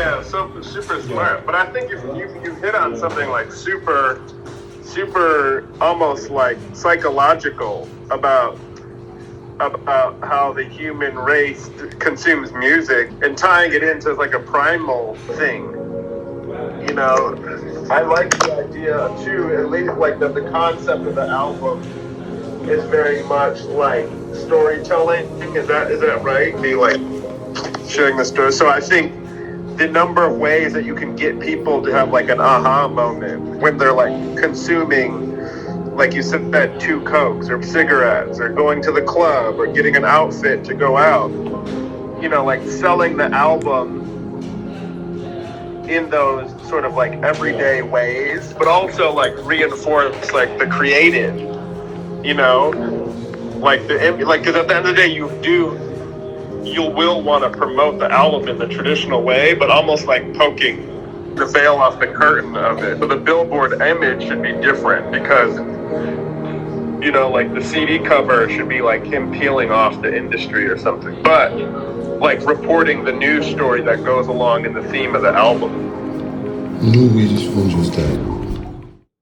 Yeah, so super smart. But I think you hit on something like super almost like psychological about how the human race consumes music and tying it into like a primal thing. You know, I like the idea too, at least like that the concept of the album is very much like storytelling. Is that right? Be like sharing the story. So I think the number of ways that you can get people to have like an aha moment when they're like consuming, like you said, 2 Cokes or cigarettes or going to the club or getting an outfit to go out, you know, like selling the album in those sort of like everyday ways, but also like reinforce like the creative, you know, like because at the end of the day you will want to promote the album in the traditional way, but almost like poking the veil off the curtain of it. So the billboard image should be different because, you know, like the CD cover should be like him peeling off the industry or something, but like reporting the news story that goes along in the theme of the album. Louis just phoned you that.